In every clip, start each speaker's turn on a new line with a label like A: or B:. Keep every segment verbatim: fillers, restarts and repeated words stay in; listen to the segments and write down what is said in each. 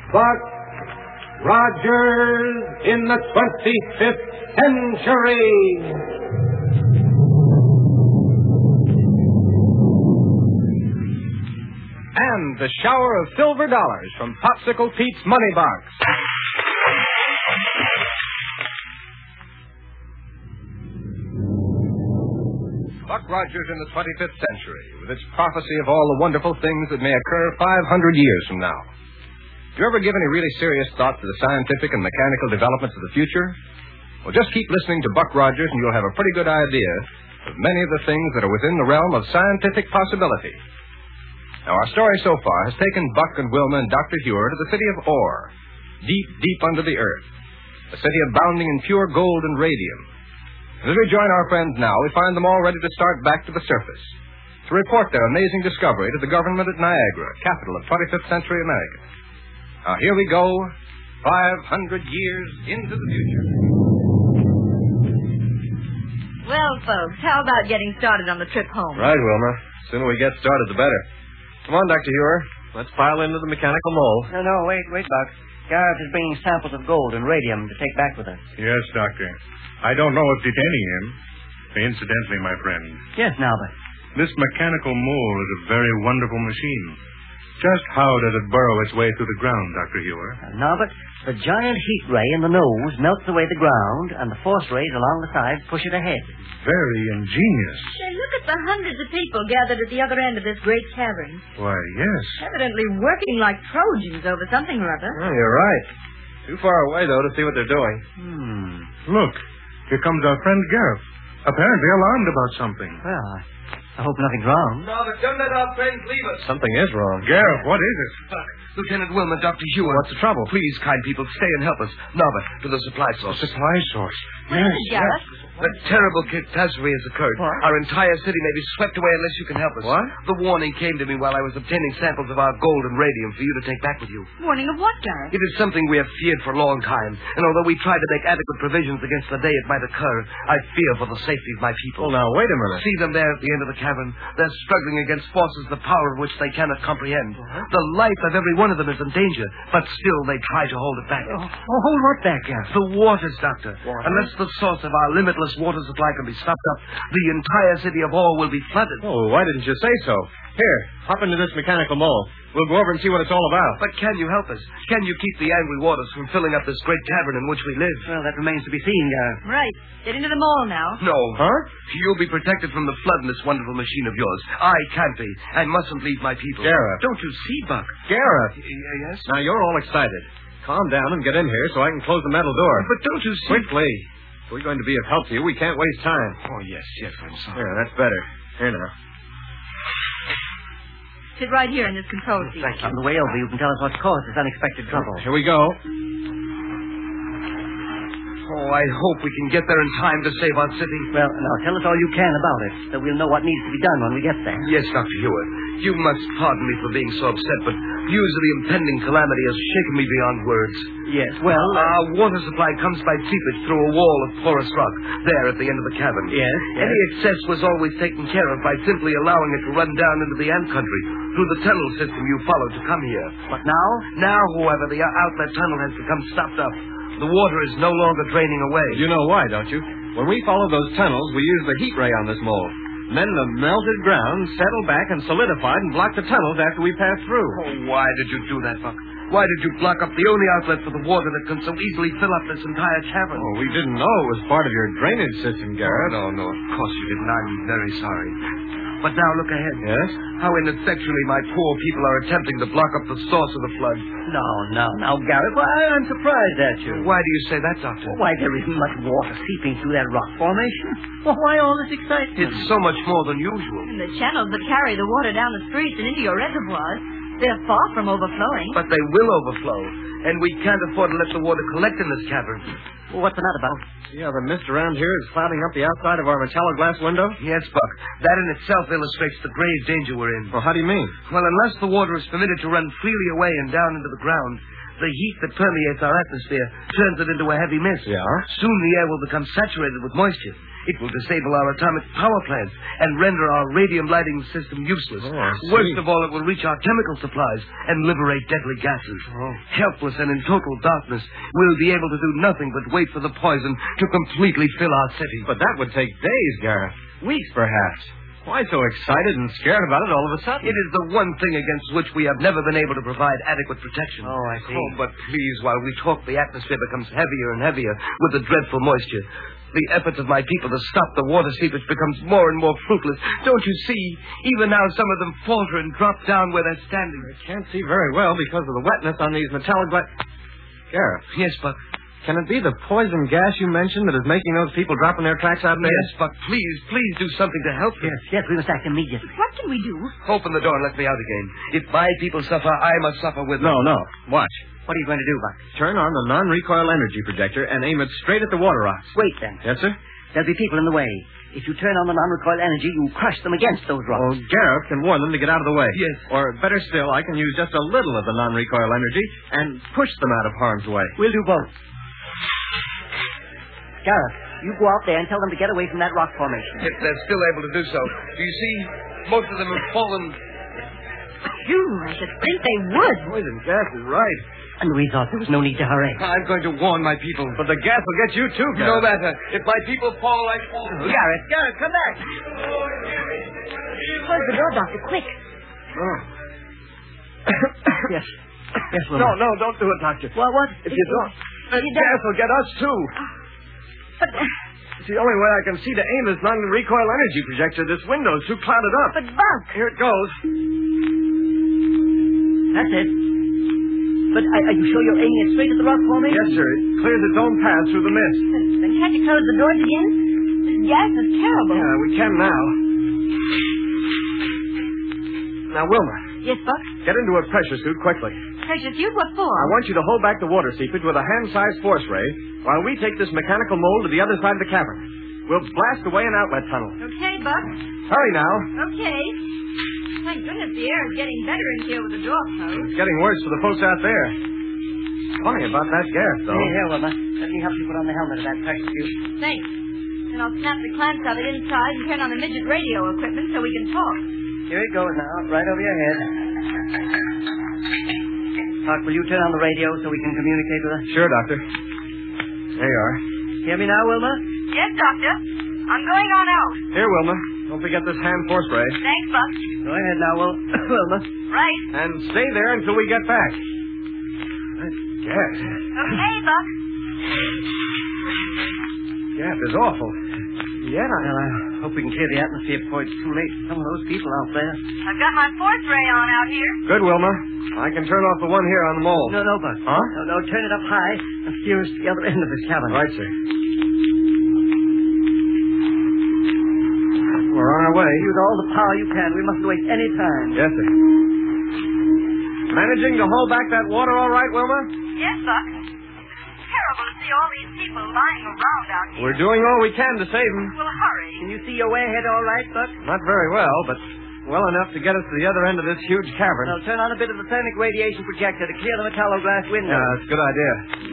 A: Buck Rogers in the twenty-fifth century. And the shower of silver dollars from Popsicle Pete's Money Box. Buck Rogers in the twenty-fifth century, with its prophecy of all the wonderful things that may occur five hundred years from now. Do you ever give any really serious thought to the scientific and mechanical developments of the future? Well, just keep listening to Buck Rogers and you'll have a pretty good idea of many of the things that are within the realm of scientific possibility. Now, our story so far has taken Buck and Wilma and Doctor Hewer to the city of Ore, deep, deep under the earth, a city abounding in pure gold and radium. And as we join our friends now, we find them all ready to start back to the surface to report their amazing discovery to the government at Niagara, capital of twenty-fifth century America. Now, here we go, five hundred years into the future.
B: Well, folks, how about getting started on the trip home?
C: Right, Wilma. The sooner we get started, the better. Come on, Doctor Hewer. Let's pile into the mechanical mole.
D: No, no, wait, wait, Buck. Garrett is bringing samples of gold and radium to take back with us.
E: Yes, Doctor. I don't know if detaining him. Incidentally, my friend.
D: Yes, Nalbert.
E: This mechanical mole is a very wonderful machine. Just how does it burrow its way through the ground, Doctor Hewer?
D: Uh, Nalbert, the giant heat ray in the nose melts away the ground, and the force rays along the sides push it ahead.
E: Very ingenious.
B: Say, look at the hundreds of people gathered at the other end of this great cavern.
E: Why, yes.
B: Evidently working like Trojans over something or other.
C: Oh, you're right. Too far away, though, to see what they're doing.
E: Hmm. Look, here comes our friend Gareth. Apparently alarmed about something.
D: Well, I, I hope nothing's wrong.
A: No, but don't let our friends leave us.
C: Something is wrong.
E: Gareth, what is it?
F: Lieutenant Wilma, Doctor Hewer.
C: What's the trouble?
F: Please, kind people, stay and help us. Norbert, to the supply source.
E: Supply source.
B: What is it, Garrett?
F: A terrible catastrophe has occurred.
D: What?
F: Our entire city may be swept away unless you can help us.
C: What?
F: The warning came to me while I was obtaining samples of our gold and radium for you to take back with you.
B: Warning of what, Garrett?
F: It is something we have feared for a long time, and although we tried to make adequate provisions against the day it might occur, I fear for the safety of my people.
C: Well, now, wait a minute.
F: See them there at the end of the cavern. They're struggling against forces the power of which they cannot comprehend.
D: Uh-huh.
F: The life of every one of them is in danger, but still they try to hold it back.
D: Oh, oh, hold what back, Garrett?
F: The waters, Doctor.
D: Water?
F: Unless the source of our limitless water supply can be stopped up, the entire city of Ore will be flooded.
C: Oh, why didn't you say so? Here, hop into this mechanical mole. We'll go over and see what it's all about.
F: But can you help us? Can you keep the angry waters from filling up this great cavern in which we live?
D: Well, that remains to be seen, Garrett.
B: Right. Get into the mall now.
F: No.
C: Huh?
F: You'll be protected from the flood in this wonderful machine of yours. I can't be. I mustn't leave my people.
C: Garrett.
F: Don't you see, Buck?
C: Gareth.
F: Y- y- yes?
C: Now, you're all excited. Calm down and get in here so I can close the metal door.
F: But don't you see...
C: Quickly. If we're going to be of help to you, we can't waste time.
F: Oh, yes, yes, I'm sorry.
C: There, that's better. Here now.
B: Sit right here in this control seat.
F: Thank you.
D: On the way over, you can tell us what's caused this unexpected trouble.
C: Here we go.
F: Oh, I hope we can get there in time to save our city.
D: Well, now, tell us all you can about it, so we'll know what needs to be done when we get there.
F: Yes, Doctor Hewer. You must pardon me for being so upset, but news of the impending calamity has shaken me beyond words.
D: Yes, well... Uh,
F: Our water supply comes by seepage through a wall of porous rock, there at the end of the cavern.
D: Yes, yes.
F: Any excess was always taken care of by simply allowing it to run down into the ant country through the tunnel system you followed to come here.
D: But now?
F: Now, however, the outlet tunnel has become stopped up. The water is no longer draining away.
C: You know why, don't you? When we follow those tunnels, we use the heat ray on this mole. And then the melted ground settled back and solidified and blocked the tunnels after we passed through.
F: Oh, why did you do that, Buck? Why did you block up the only outlet for the water that can so easily fill up this entire cavern?
C: Oh, we didn't know it was part of your drainage system, Garrett.
F: No, no, of course you didn't. I'm very sorry. But now look ahead.
C: Yes?
F: How ineffectually my poor people are attempting to block up the source of the flood.
D: No, no, now, Garrett, why, I'm surprised at you.
F: Why do you say that, Doctor?
D: Why, there isn't much water seeping through that rock formation. Well, why all this excitement?
F: It's so much more than usual.
B: And the channels that carry the water down the streets and into your reservoirs, they're far from overflowing.
F: But they will overflow, and we can't afford to let the water collect in this cavern.
D: Well, what's the matter about?
C: Yeah, the mist around here is clouding up the outside of our metallic glass window.
F: Yes, Buck. That in itself illustrates the grave danger we're in.
C: Well, how do you mean?
F: Well, unless the water is permitted to run freely away and down into the ground, the heat that permeates our atmosphere turns it into a heavy mist.
C: Yeah?
F: Soon the air will become saturated with moisture. It will disable our atomic power plants and render our radium lighting system useless.
C: Oh, I see.
F: Worst of all, it will reach our chemical supplies and liberate deadly gases.
C: Oh.
F: Helpless and in total darkness, we'll be able to do nothing but wait for the poison to completely fill our city.
C: But that would take days, Gareth. Weeks, perhaps. Why so excited and scared about it all of a sudden?
F: It is the one thing against which we have never been able to provide adequate protection.
D: Oh, I see.
F: Oh, but please, while we talk, the atmosphere becomes heavier and heavier with the dreadful moisture. The efforts of my people to stop the water seepage becomes more and more fruitless. Don't you see? Even now, some of them falter and drop down where they're standing.
C: I can't see very well because of the wetness on these metallic gla... Gareth.
F: Yes, Buck.
C: Can it be the poison gas you mentioned that is making those people drop in their tracks out there?
F: Yes, Buck. Please, please do something to help them.
D: Yes, yes, we must act immediately.
B: What can we do?
F: Open the door and let me out again. If my people suffer, I must suffer with them.
C: No, no. Watch.
D: What are you going to do, Buck?
C: Turn on the non-recoil energy projector and aim it straight at the water rocks.
D: Wait, then.
C: Yes, sir?
D: There'll be people in the way. If you turn on the non-recoil energy, you crush them against those
C: Well,
D: rocks.
C: Gareth can warn them to get out of the way.
F: Yes.
C: Or better still, I can use just a little of the non-recoil energy and push them out of harm's way.
D: We'll do both. Gareth, you go out there and tell them to get away from that rock formation.
F: If they're still able to do so. Do you see? Most of them have fallen.
B: Phew, I should think they would.
C: Poison gas is right.
D: And we thought there was no need to hurry.
F: I'm going to warn my people.
C: But the gas will get you too, Gareth.
F: No matter. If my people fall, I fall.
D: Gareth, Gareth, come back.
B: Close the door, Doctor, quick.
C: Oh.
D: Yes. Yes,
C: No,
D: Wilma.
C: no, don't do it, Doctor.
D: What, what?
C: If you don't, that
B: You
C: gas will get us too.
B: But, uh,
C: It's the only way I can see to aim this non-recoil energy projector. This window's too clouded up.
B: but Buck.
C: Here it goes.
D: That's it. But are, are you sure you're aiming it straight at the rock formation?
C: Yes, sir. It clears its own path through the mist.
B: Then, then can't you close the doors again? This gas is terrible.
C: Yeah, we can now. Now, Wilma,
B: Yes, Buck?
C: get into a pressure suit quickly.
B: Precious, you what for?
C: I want you to hold back the water seepage with a hand-sized force ray while we take this mechanical mold to the other side of the cavern. We'll blast away an outlet tunnel.
B: Okay, Buck.
C: Hurry now.
B: Okay. Thank goodness the air is getting better in here with the door closed.
C: It's getting worse for the folks out there. Funny about that gas, though.
D: Hey, here, Wilma. Let me help you put on the helmet of that pressure suit.
B: Thanks. Then I'll snap the clamps out of it inside and turn on the midget radio equipment so we can talk.
D: Here it goes now, right over your head. Doc, will you turn on the radio so we can communicate with us?
C: Sure, Doctor. There you are.
D: Hear me now, Wilma?
B: Yes, Doctor. I'm going on out.
C: Here, Wilma. Don't forget this hand force ray.
B: Thanks, Buck.
D: Go ahead now, Wil- Wilma.
B: Right.
C: And stay there until we get back. That gas.
B: Okay, Buck.
C: Gas is awful. Yeah,
D: Well, I hope we can clear the atmosphere before it's too late for some of those people out there.
B: I've got my force ray on out here.
C: Good, Wilma. I can turn off the one here on the mole.
D: No, no, Buck.
C: Huh?
D: No, no, turn it up high and steer us to the other end of this cabin.
C: Right, sir. We're on our way.
D: Use all the power you can. We mustn't waste any time.
C: Yes, sir. Managing to hold back that water all right, Wilma?
B: Yes, Buck. Terrible to see all these people lying around out here.
C: We're doing all we can to save them.
B: Well, hurry.
D: Can you see your way ahead all right, Buck?
C: Not very well, but well enough to get us to the other end of this huge cavern.
D: Now, turn on a bit of the thermic radiation projector to clear the metalloglass window.
C: Yeah, that's a good idea.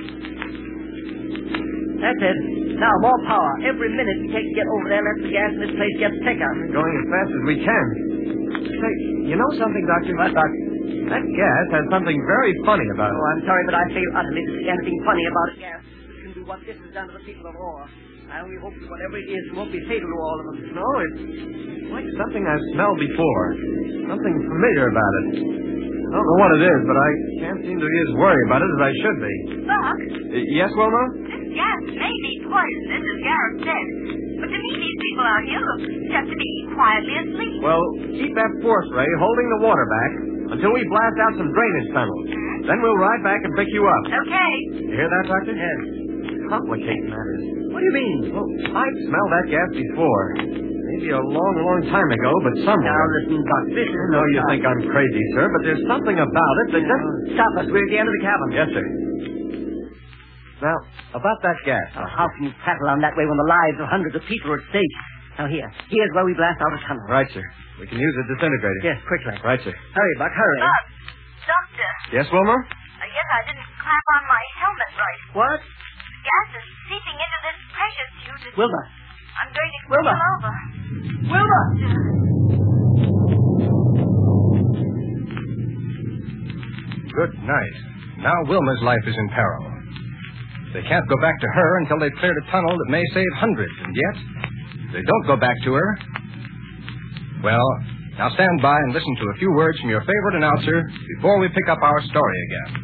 D: That's it. Now, more power. Every minute we take to get over there lets the gas in this place get thicker.
C: We're going as fast as we can. Say, you know something, Doctor?
D: What, Doc?
C: That gas has something very funny about it.
D: Oh, I'm sorry, but I fail utterly to see anything funny about a gas. It can do what this has done to the people of Ore. I only hope that whatever it is, it won't be fatal to all of them.
C: No, it's like something I've smelled before. Something familiar about it. I don't know what it is, but I can't seem to be as worried about it as I should be.
B: Buck,
C: Uh, yes, Wilma?
B: this gas may be poisonous, as Garrett said. But to me, these people out here look just to be quietly asleep.
C: Well, keep that force ray holding the water back until we blast out some drainage tunnels. Then we'll ride back and pick you up.
B: Okay.
C: You hear that, Doctor?
D: Yes.
C: Complicated matters.
D: What do you mean?
C: Well, I've smelled that gas before. Maybe a long, long time ago, but somewhere.
D: Now, listen, Doc, this is
C: I know you think I'm crazy, sir, but there's something about it that just...
D: Stop us. We're at the end of the cabin.
C: Yes, sir. Now, about that gas.
D: Now, how can you prattle on that way when the lives of hundreds of people are at stake? Now, here. Here's where we blast out a tunnel.
C: Right, sir. We can use a disintegrator.
D: Yes, quickly.
C: Right, sir.
D: Hurry, Buck, hurry.
B: Buck, Doctor,
C: Yes, Wilma?
B: I guess I didn't clamp on my helmet right.
D: What?
B: Gas is seeping into this pressure suit. It's
D: Wilma,
B: I'm going to
D: Wilma.
B: come over.
D: Wilma!
A: Good night. Now Wilma's life is in peril. They can't go back to her until they've cleared a tunnel that may save hundreds, and yet, if they don't go back to her, well, now stand by and listen to a few words from your favorite announcer before we pick up our story again.